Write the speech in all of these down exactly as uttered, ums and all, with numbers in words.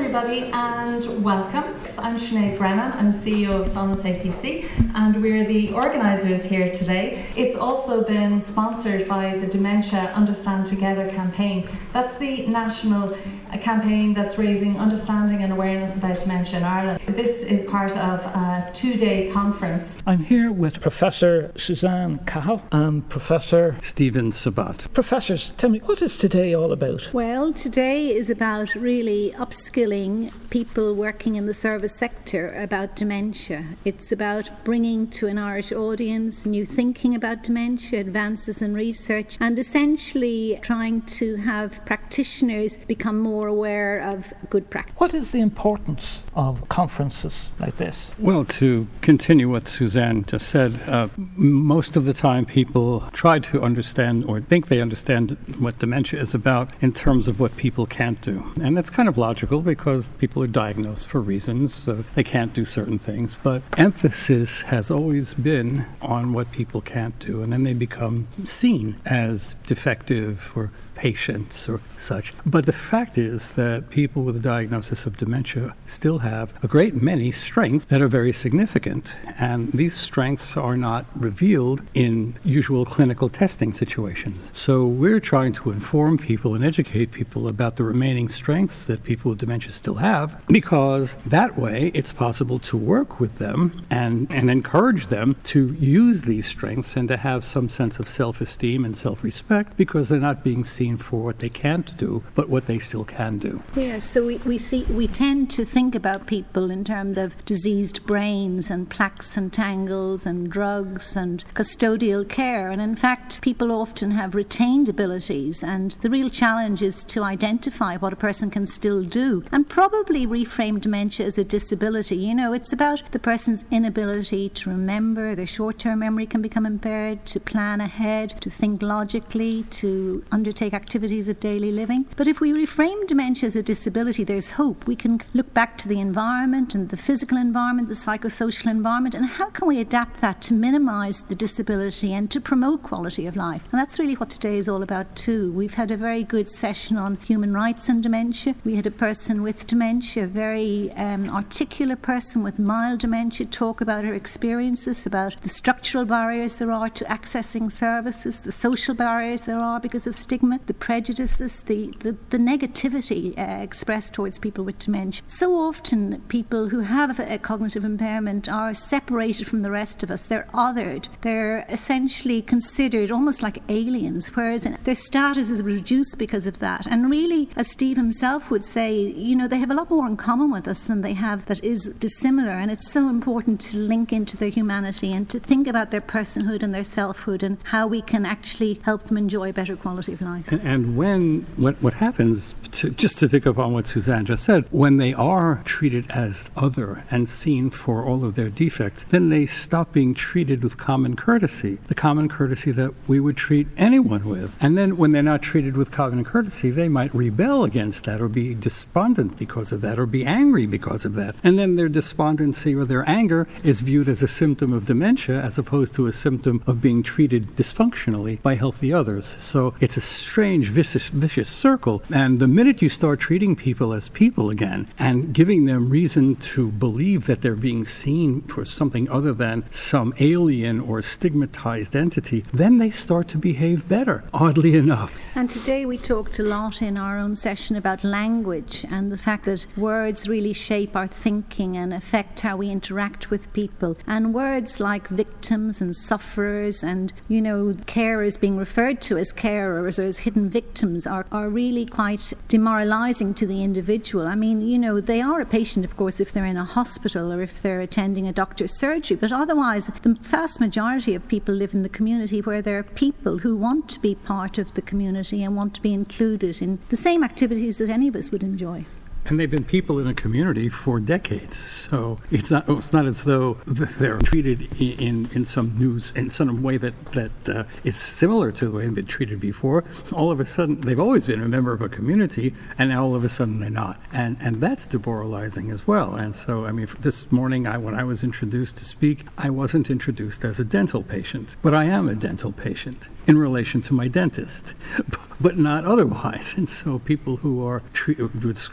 everybody and welcome. I'm Sinead Brennan, I'm C E O of Sonnus A P C and we're the organisers here today. It's also been sponsored by the Dementia Understand Together campaign. That's the national campaign that's raising understanding and awareness about dementia in Ireland. This is part of a two-day conference. I'm here with Professor Suzanne Cahill and Professor Stephen Sabat. Professors, tell me, what is today all about? Well, today is about really upskilling people working in the service sector about dementia. It's about bringing to an Irish audience new thinking about dementia, advances in research, and essentially trying to have practitioners become more aware of good practice. What is the importance of conferences like this? Well, to continue what Suzanne just said, uh, most of the time people try to understand or think they understand what dementia is about in terms of what people can't do. And that's kind of logical because people are diagnosed for reasons, so they can't do certain things. But emphasis has always been on what people can't do, and then they become seen as defective or patients or such. But the fact is that people with a diagnosis of dementia still have a great many strengths that are very significant, and these strengths are not revealed in usual clinical testing situations. So we're trying to inform people and educate people about the remaining strengths that people with dementia still have, because that way it's possible to work with them and, and encourage them to use these strengths and to have some sense of self-esteem and self-respect, because they're not being seen for what they can't do, but what they still can do. Yes, so we, we see we tend to think about people in terms of diseased brains and plaques and tangles and drugs and custodial care, and in fact people often have retained abilities, and the real challenge is to identify what a person can still do and probably reframe dementia as a disability. You know, it's about the person's inability to remember, their short-term memory can become impaired, to plan ahead, to think logically, to undertake activities of daily living. But if we reframe dementia as a disability, there's hope. We can look back to the environment and the physical environment, the psychosocial environment, and how can we adapt that to minimise the disability and to promote quality of life? And that's really what today is all about too. We've had a very good session on human rights and dementia. We had a person with dementia, a very um, articulate person with mild dementia, talk about her experiences, about the structural barriers there are to accessing services, the social barriers there are because of stigma, the prejudices, the, the, the negativity uh, expressed towards people with dementia. So often people who have a cognitive impairment are separated from the rest of us. They're othered. They're essentially considered almost like aliens, whereas their status is reduced because of that. And really, as Steve himself would say, you know, they have a lot more in common with us than they have that is dissimilar, and it's so important to link into their humanity and to think about their personhood and their selfhood and how we can actually help them enjoy a better quality of life. And, and when what, what happens, to, just to pick up on what Suzanne just said, when they are treated as other and seen for all of their defects, then they stop being treated with common courtesy, the common courtesy that we would treat anyone with. And then when they're not treated with common courtesy, they might rebel against that or be despondent because of that or be angry because of that. And then their despondency or their anger is viewed as a symptom of dementia as opposed to a symptom of being treated dysfunctionally by healthy others. So it's a strange, vicious, vicious circle. And the minute you start treating people as people again and giving them reason to believe that they're being seen for something other than some alien or stigmatized entity, then they start to behave better, oddly enough. And today we talked a lot in our own session about language and the fact that words really shape our thinking and affect how we interact with people. And words like victims and sufferers and, you know, carers being referred to as carers or as hidden victims are, are really quite demoralising to the individual. I mean, you know, they are a patient, of course, if they're in a hospital or if they're attending a doctor's surgery, but otherwise the vast majority of people live in the community where there are people who want to be part of the community and want to be included in the same activities that any of us would enjoy. And they've been people in a community for decades, so it's not it's not as though they're treated in in some news in some way that that uh, is similar to the way they've been treated before. All of a sudden, they've always been a member of a community, and now all of a sudden they're not, and and that's demoralizing as well. And so, I mean, this morning, I when I was introduced to speak, I wasn't introduced as a dental patient, but I am a dental patient in relation to my dentist, but not otherwise. And so, people who are tre- described as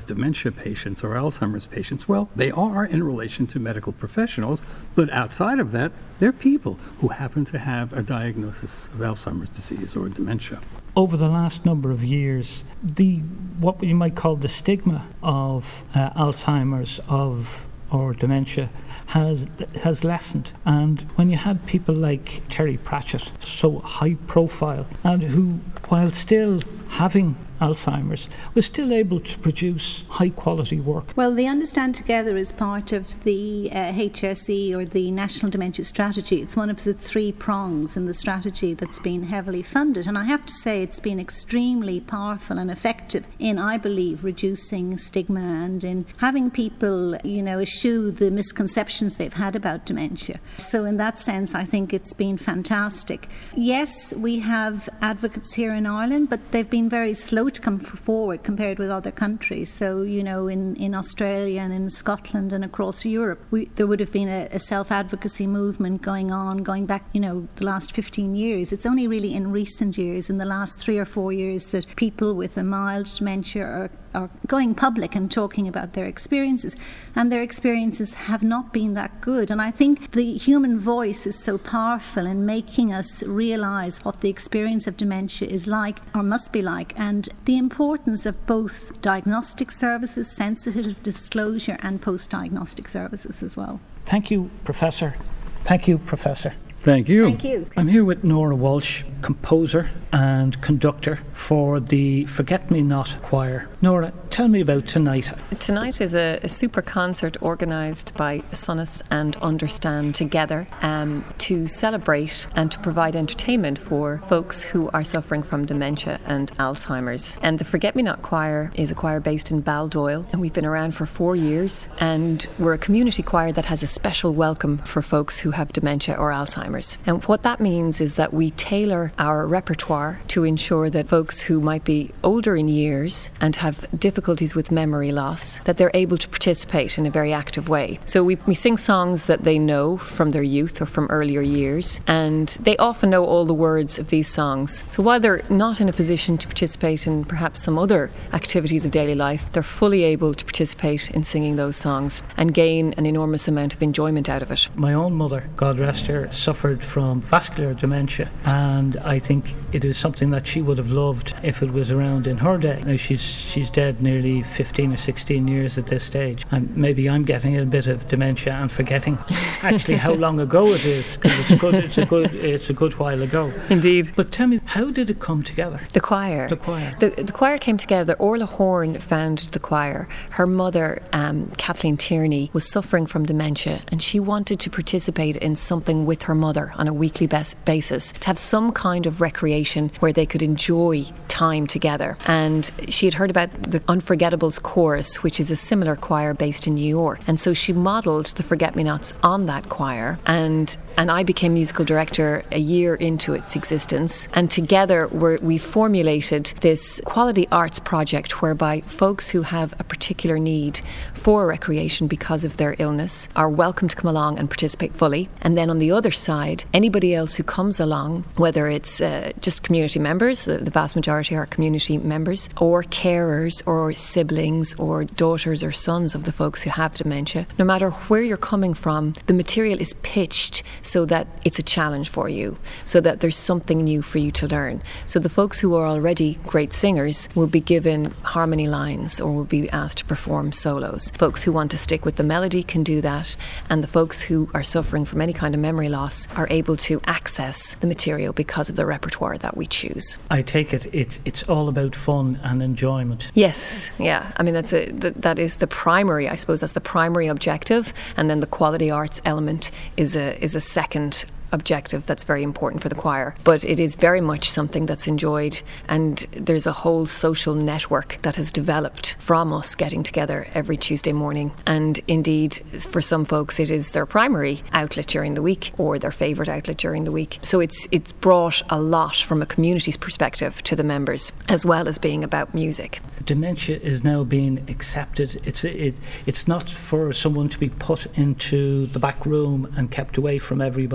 dementia patients or Alzheimer's patients? Well, they are in relation to medical professionals, but outside of that, they're people who happen to have a diagnosis of Alzheimer's disease or dementia. Over the last number of years, the what you might call the stigma of uh, Alzheimer's of or dementia has has lessened. And when you had people like Terry Pratchett, so high profile, and who, while still having Alzheimer's, was still able to produce high quality work. Well, the Understand Together is part of the uh, H S E, or the National Dementia Strategy. It's one of the three prongs in the strategy that's been heavily funded, and I have to say it's been extremely powerful and effective in, I believe, reducing stigma and in having people, you know, eschew the misconceptions they've had about dementia. So in that sense, I think it's been fantastic. Yes, we have advocates here in Ireland, but they've been very slow to come forward compared with other countries. So, you know, in, in Australia and in Scotland and across Europe, we, there would have been a, a self-advocacy movement going on, going back, you know, the last fifteen years. It's only really in recent years, in the last three or four years, that people with a mild dementia are are going public and talking about their experiences, and their experiences have not been that good. And I think the human voice is so powerful in making us realise what the experience of dementia is like, or must be like, and the importance of both diagnostic services, sensitive disclosure, and post-diagnostic services as well. Thank you, Professor. Thank you, Professor. Thank you. Thank you. I'm here with Nora Walsh, composer and conductor for the Forget Me Not Choir. Nora, tell me about tonight. Tonight is a, a super concert organised by Sonus and Understand Together um, to celebrate and to provide entertainment for folks who are suffering from dementia and Alzheimer's. And the Forget Me Not Choir is a choir based in Baldoyle, and we've been around for four years, and we're a community choir that has a special welcome for folks who have dementia or Alzheimer's. And what that means is that we tailor our repertoire to ensure that folks who might be older in years and have difficulties with memory loss, that they're able to participate in a very active way. So we, we sing songs that they know from their youth or from earlier years, and they often know all the words of these songs. So while they're not in a position to participate in perhaps some other activities of daily life, they're fully able to participate in singing those songs and gain an enormous amount of enjoyment out of it. My own mother, God rest her, suffered from vascular dementia, and I think it is something that she would have loved if it was around in her day. Now she's she's dead nearly fifteen or sixteen years at this stage, and maybe I'm getting a bit of dementia and forgetting actually how long ago it is, because it's good it's a good it's a good while ago. Indeed. But tell me, how did it come together? The choir. The choir. The, the choir came together. Orla Horn founded the choir. Her mother, um, Kathleen Tierney, was suffering from dementia, and she wanted to participate in something with her mother on a weekly bas- basis, to have some kind of recreation where they could enjoy time together. And she had heard about the Unforgettables Chorus, which is a similar choir based in New York. And so she modelled the Forget-Me-Nots on that choir. And and I became musical director a year into its existence. And together we're, we formulated this quality arts project whereby folks who have a particular need for recreation because of their illness are welcome to come along and participate fully. And then on the other side, anybody else who comes along, whether it's uh, just community members, the, the vast majority are community members, or carers or siblings or daughters or sons of the folks who have dementia, no matter where you're coming from, the material is pitched so that it's a challenge for you, so that there's something new for you to learn. So the folks who are already great singers will be given harmony lines or will be asked to perform solos. Folks who want to stick with the melody can do that, and the folks who are suffering from any kind of memory loss are able to access the material because of the repertoire that we choose. I take it it's it's all about fun and enjoyment. Yes, yeah. I mean, that's a that, that is the primary. I suppose that's the primary objective, and then the quality arts element is a is a second objective that's very important for the choir. But it is very much something that's enjoyed, and there's a whole social network that has developed from us getting together every Tuesday morning. And indeed, for some folks, it is their primary outlet during the week or their favourite outlet during the week. So it's it's brought a lot from a community's perspective to the members, as well as being about music. Dementia is now being accepted. It's it it's not for someone to be put into the back room and kept away from everybody.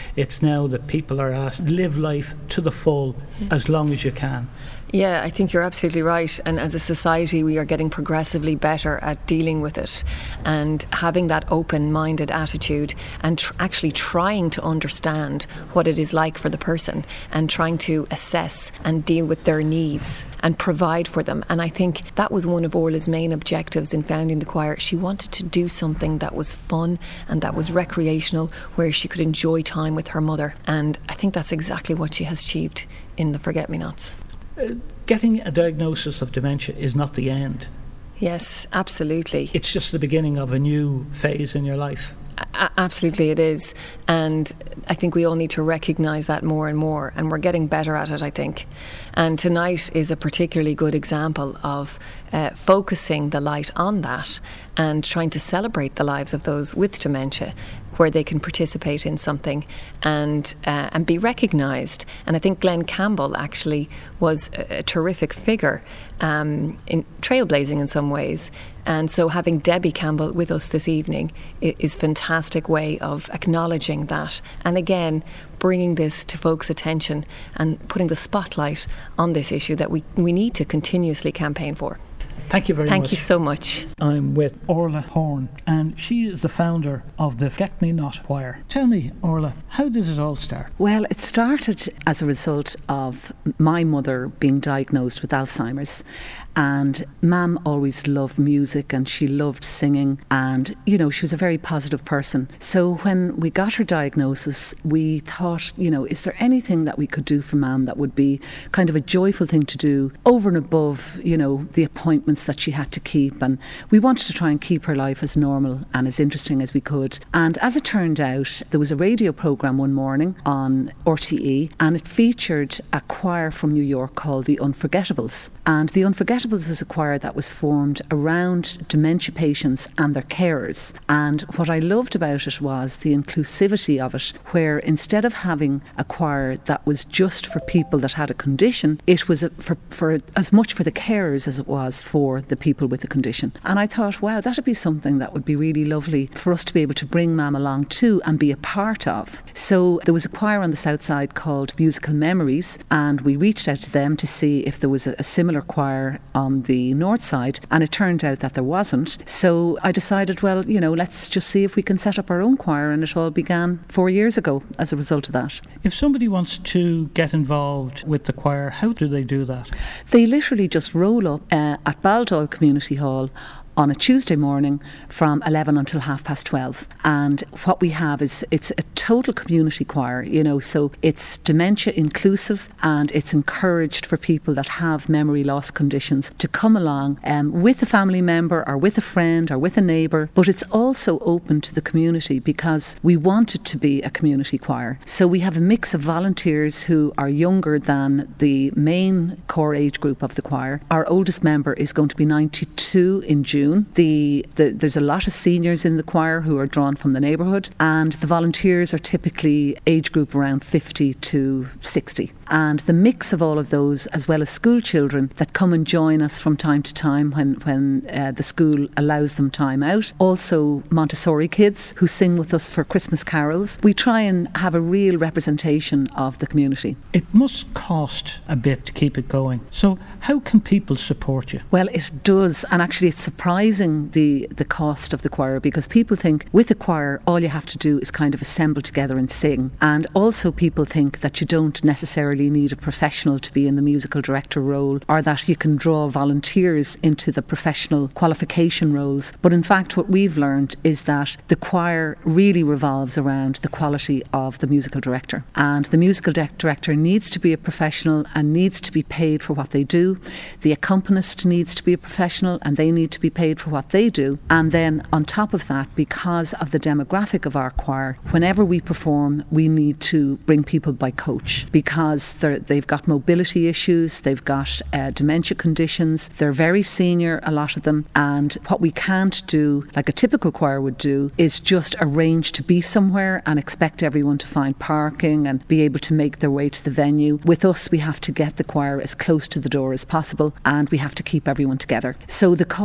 It's now that people are asked, live life to the full yeah. as long as you can. Yeah, I think you're absolutely right. And as a society, we are getting progressively better at dealing with it and having that open-minded attitude and tr- actually trying to understand what it is like for the person and trying to assess and deal with their needs and provide for them. And I think that was one of Orla's main objectives in founding the choir. She wanted to do something that was fun and that was recreational, where she could enjoy time with her mother. And I think that's exactly what she has achieved in the Forget-Me-Nots. Uh, getting a diagnosis of dementia is not the end. Yes, absolutely. It's just the beginning of a new phase in your life. A- absolutely it is. And I think we all need to recognise that more and more, and we're getting better at it, I think. And tonight is a particularly good example of uh, focusing the light on that and trying to celebrate the lives of those with dementia, where they can participate in something and uh, and be recognised. And I think Glenn Campbell actually was a, a terrific figure, um, in trailblazing in some ways. And so having Debbie Campbell with us this evening is a fantastic way of acknowledging that. And again, bringing this to folks' attention and putting the spotlight on this issue that we, we need to continuously campaign for. Thank you very Thank much. Thank you so much. I'm with Orla Horn, and she is the founder of the Forget-Me-Not Choir. Tell me, Orla, how did it all start? Well, it started as a result of my mother being diagnosed with Alzheimer's. And Mam always loved music and she loved singing, and, you know, she was a very positive person. So when we got her diagnosis, we thought, you know, is there anything that we could do for Mam that would be kind of a joyful thing to do over and above, you know, the appointments that she had to keep? And we wanted to try and keep her life as normal and as interesting as we could. And as it turned out, there was a radio programme one morning on R T E, and it featured a choir from New York called the Unforgettables. And the Unforgettables was a choir that was formed around dementia patients and their carers. And what I loved about it was the inclusivity of it, where instead of having a choir that was just for people that had a condition, it was for, for as much for the carers as it was for the people with the condition. And I thought, wow, that would be something that would be really lovely for us to be able to bring Mam along to and be a part of. So there was a choir on the south side called Musical Memories, and we reached out to them to see if there was a, a similar choir on the north side, and it turned out that there wasn't. So I decided, well, you know, let's just see if we can set up our own choir, and it all began four years ago as a result of that. If somebody wants to get involved with the choir, how do they do that? They literally just roll up uh, at Baldoyle Community Hall on a Tuesday morning from eleven until half past twelve. And what we have is it's a total community choir, you know, so it's dementia inclusive, and it's encouraged for people that have memory loss conditions to come along um, with a family member or with a friend or with a neighbour. But it's also open to the community because we want it to be a community choir. So we have a mix of volunteers who are younger than the main core age group of the choir. Our oldest member is going to be ninety-two in June. The, the, there's a lot of seniors in the choir who are drawn from the neighbourhood, and the volunteers are typically age group around fifty to sixty. And the mix of all of those, as well as school children that come and join us from time to time when, when uh, the school allows them time out. Also Montessori kids who sing with us for Christmas carols. We try and have a real representation of the community. It must cost a bit to keep it going. So how can people support you? Well, it does, and actually it's surprising the, the cost of the choir, because people think with a choir all you have to do is kind of assemble together and sing. And also people think that you don't necessarily need a professional to be in the musical director role, or that you can draw volunteers into the professional qualification roles. But in fact what we've learned is that the choir really revolves around the quality of the musical director, and the musical de- director needs to be a professional and needs to be paid for what they do. The accompanist needs to be a professional and they need to be paid for what they do. And then on top of that, because of the demographic of our choir, whenever we perform we need to bring people by coach, because they've got mobility issues, they've got uh, dementia conditions, they're very senior, a lot of them, and what we can't do, like a typical choir would do, is just arrange to be somewhere and expect everyone to find parking and be able to make their way to the venue. With us, we have to get the choir as close to the door as possible, and we have to keep everyone together. So the cost of the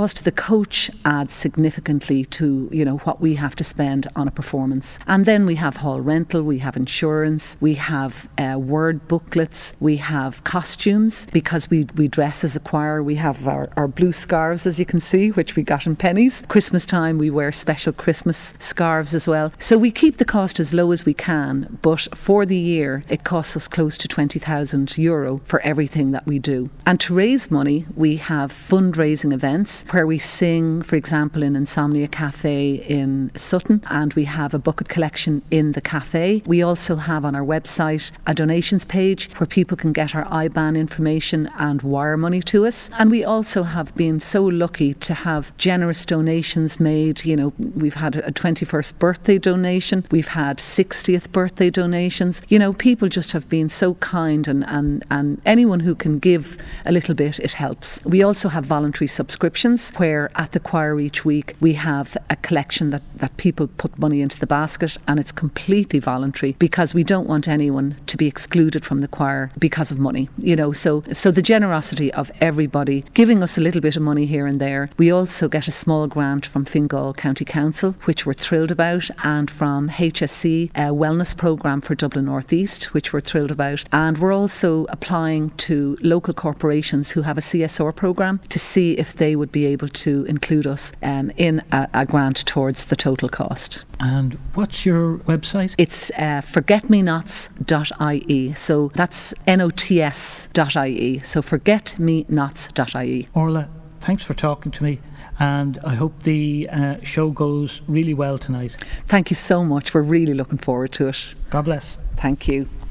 coach adds significantly to, you know, what we have to spend on a performance. And then we have hall rental, we have insurance, we have uh, word booklets, we have costumes, because we, we dress as a choir. We have our, our blue scarves, as you can see, which we got in pennies. Christmas time, we wear special Christmas scarves as well. So we keep the cost as low as we can, but for the year, it costs us close to twenty thousand euro for everything that we do. And to raise money, we have fundraising events where we sing, for example, in Insomnia Cafe in Sutton, and we have a bucket collection in the cafe. We also have on our website a donations page where people can get our I B A N information and wire money to us. And we also have been so lucky to have generous donations made. You know, we've had a twenty-first birthday donation, we've had sixtieth birthday donations. You know, people just have been so kind, and, and, and anyone who can give a little bit, it helps. We also have voluntary subscriptions where at the choir each week we have a collection that, that people put money into the basket, and it's completely voluntary because we don't want anyone to be excluded from the choir because of money. You know, so so the generosity of everybody giving us a little bit of money here and there. We also get a small grant from Fingal County Council, which we're thrilled about, and from H S C, a wellness programme for Dublin North East, which we're thrilled about. And we're also applying to local corporations who have a C S R programme to see if they would be able to include us um, in a, a grant towards the total cost. And what's your website? It's uh, forget me nots dot I E. So that's N O T S dot I E. So forget me nots dot I E. Orla, thanks for talking to me, and I hope the uh, show goes really well tonight. Thank you so much. We're really looking forward to it. God bless. Thank you.